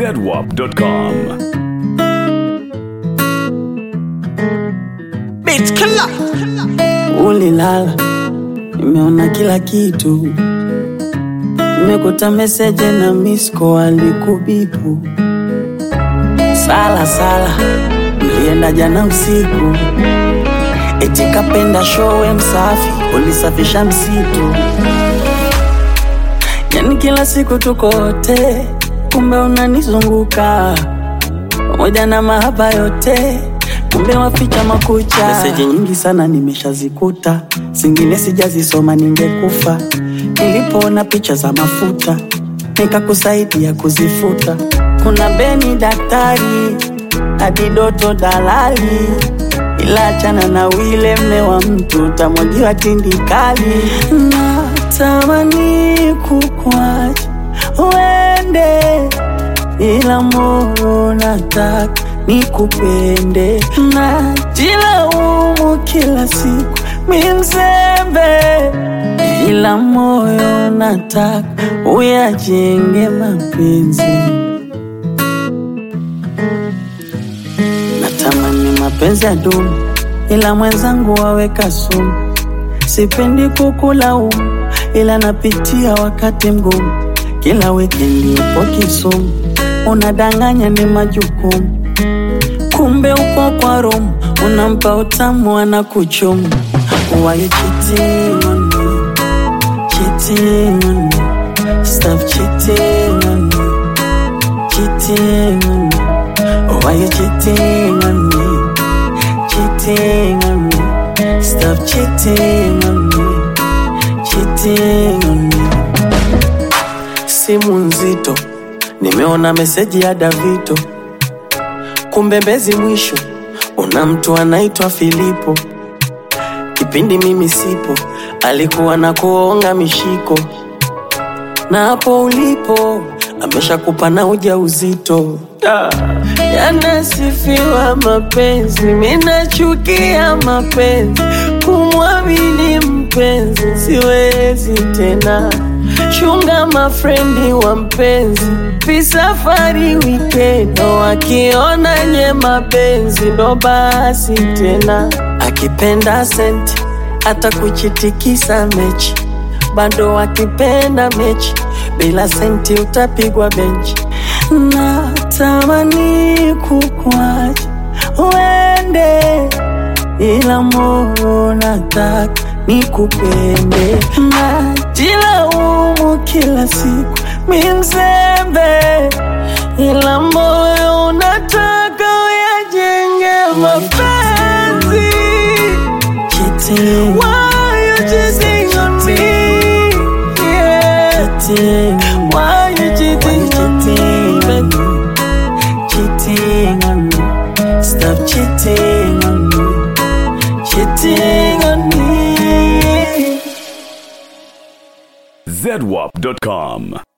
ZWAP.com. Bitch killer. Ulilala, nimeona kila kitu. Nimekuta message na miss call alikubipu. Sala, mlienda jana usiku. Eti kapenda show msafi, ulisafisha msitu. Yani kila siku tuko wote, kumbe unanizunguka. Pamoja na mahaba yote, kumbe waficha makucha. Message nyingi sana nimeshazikuta, zingine sijazisoma ningekufa. Nilipoona picha za mafuta, nikakusaidia kuzifuta. Kuna Beni daktari, hadi Doto dalali. Ila achana na wile mme wa mtu, utamwagiwa tindikali. Natamani kukuacha uende, ila moyo nataka nikupende. Najilaumu kila siku mi mzembe, ila moyo nataka uyajenge mapenzi. Natamani mapenzi ya dumu, ila mwenzangu waweka sumu. Sipendi kukulaumu, ila napitia wakati mgumu. Kila weekend upo Kisumu, unadanganya ni majukumu. Kumbe upo kwa Rome, unampa utamu anakuchumu. Why you cheating on me? Cheating on me. Stop cheating on me. Cheating on me. Why you cheating on me? Cheating on me. Stop cheating on me. Cheating on me. Simu nzito, nimeona meseji ya Davito. Kumbe Mbezi mwisho, una mtu anaitwa Filipo. Kipindi mimi sipo, alikuwa na kuonga mishiko. Na hapo ulipo, ameshakupa na ujauzito. Yanasifiwa mapenzi, minachukia mapenzi. Kumwamini mpenzi, siwezi tena. Chunga mafrendi wa mpenzi, pisafari weekend. Wakiona nye mapenzi, ndo basi tena. Akipenda senti, hata kuchitikisa mechi. Bado akipenda mechi, bila senti utapigwa benchi. Natamani kukuacha uende, ila moyo nataka nikupende. Najilaumu kila siku mi mzembe, ila moyo unataka uyajenge mapenzi. Cheating. Why you cheating on me? Yeah. Cheating. Why you cheating on me? Cheating on me. Stop cheating on me. Cheating on me. ZWAP.com.